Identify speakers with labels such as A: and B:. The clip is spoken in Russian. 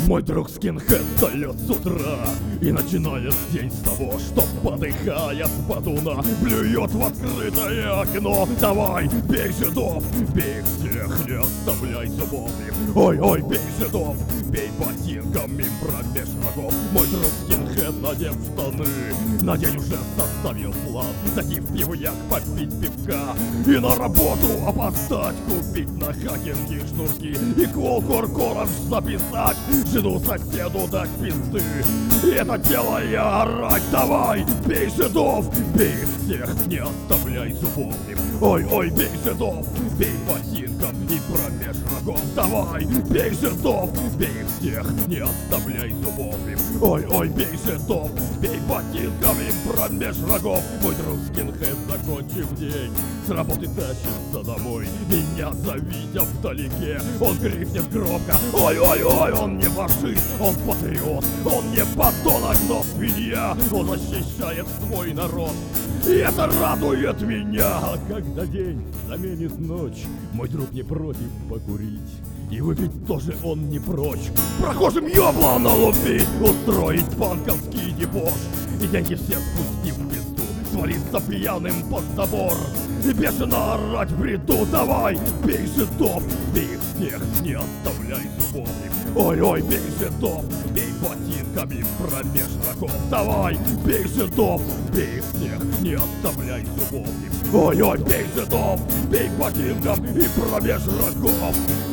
A: Мой друг скинхед встает с утра и начинает день с того, что, подыхая с батуна, плюет в открытое окно. Давай, бей жидов, бей всех, не оставляй зубов. Ой-ой, бей жидов, бей ботинками промеж рогов. Мой друг скинхед надел штаны, на день уже составил план. Зайти в пивняк, попить пивка и на работу опоздать, купить на хакинге шнурки и кол-кор-коранж записать, жену соседу дать пизды. И это делая орать: давай, бей жидов, бей всех, не оставляй зубов. Ой-ой, бей жидов, бей ботинком и промеж рогов. Давай, бей жидов, бей всех, не оставляй зубов. Ой-ой, бей жидов, бей ботинком и промеж рогов. Мой друг скинхед, закончив день, с работы тащится домой, меня завидя вдалеке, он крикнет громко: ой-ой-ой, он не фашист, он патриот, он не подонок, но свинья, он защищает свой народ. И это радует меня. А когда день заменит ночь, мой друг не против покурить, и выпить тоже он не прочь. Прохожим ёбла налупить, устроить банковский дебош, и деньги все спустив в пизду, свалиться пьяным под забор и бешено орать в бреду: давай, бей жидов, бей всех, не оставляй зубов. Ой-ой, бей жидов, бей ботинками промеж рогов. Давай, бей жидов, бей всех, не оставляй зубов. Ой-ой, бей жидов, бей ботинком и промеж рогов.